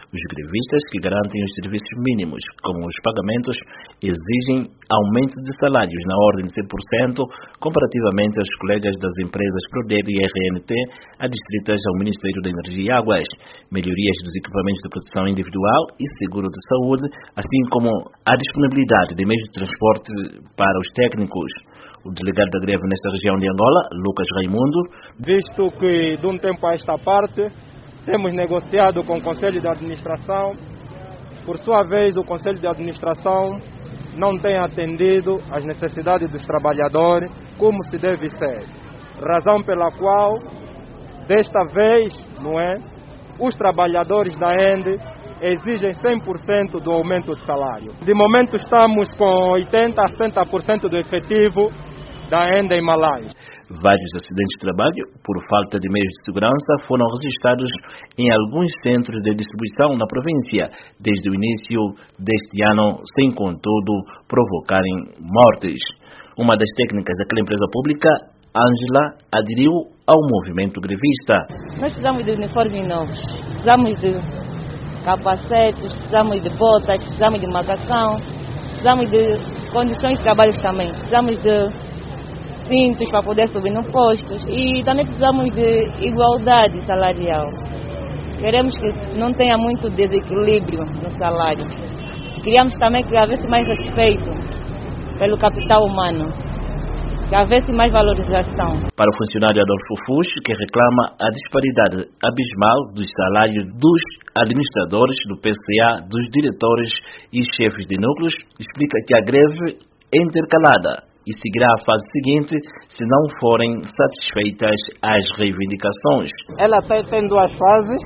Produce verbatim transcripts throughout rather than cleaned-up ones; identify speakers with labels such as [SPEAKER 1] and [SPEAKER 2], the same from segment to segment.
[SPEAKER 1] Os grevistas, que garantem os serviços mínimos, como os pagamentos, exigem aumento de salários na ordem de cem por cento comparativamente aos colegas das empresas Prodeb e R N T adstritas ao Ministério da Energia e Águas, melhorias dos equipamentos de proteção individual e seguro de saúde, assim como a disponibilidade de meios de transporte para os técnicos. O delegado da greve nesta região de Angola, Lucas Raimundo,
[SPEAKER 2] visto que de um tempo a esta parte temos negociado com o Conselho de Administração, por sua vez o Conselho de Administração não tem atendido às necessidades dos trabalhadores como se deve ser, razão pela qual desta vez, não é, os trabalhadores da E N D E exigem cem por cento do aumento de salário. De momento estamos com oitenta a setenta por cento do efetivo da E N D E em Malais.
[SPEAKER 1] Vários acidentes de trabalho, por falta de meios de segurança, foram registrados em alguns centros de distribuição na província, desde o início deste ano, sem, contudo, provocarem mortes. Uma das técnicas daquela empresa pública, Ângela, aderiu ao movimento grevista.
[SPEAKER 3] Nós precisamos de uniformes novos, precisamos de capacetes, precisamos de botas, precisamos de marcação, precisamos de condições de trabalho também, precisamos de cintos para poder subir no posto e também precisamos de igualdade salarial. Queremos que não tenha muito desequilíbrio no salário. Queríamos também que houvesse mais respeito pelo capital humano, que houvesse mais valorização.
[SPEAKER 1] Para o funcionário Adolfo Fux, que reclama a disparidade abismal dos salários dos administradores do P C A, dos diretores e chefes de núcleos, explica que a greve é intercalada e seguirá a fase seguinte se não forem satisfeitas as reivindicações.
[SPEAKER 4] Ela tem duas fases.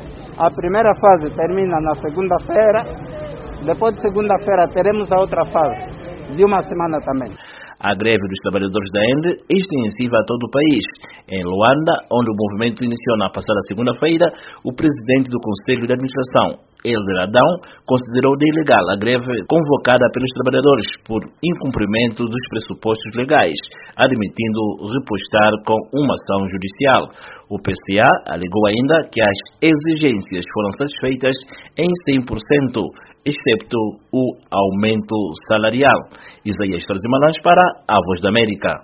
[SPEAKER 4] A primeira fase termina na segunda-feira. Depois de segunda-feira teremos a outra fase, de uma semana também.
[SPEAKER 1] A greve dos trabalhadores da E N D E é extensiva a todo o país. Em Luanda, onde o movimento iniciou na passada segunda-feira, o presidente do Conselho de Administração, Elder Adão, considerou de ilegal a greve convocada pelos trabalhadores por incumprimento dos pressupostos legais, admitindo repostar com uma ação judicial. O P C A alegou ainda que as exigências foram satisfeitas em cem por cento, excepto o aumento salarial. Isaías Torres de Malães para a Voz da América.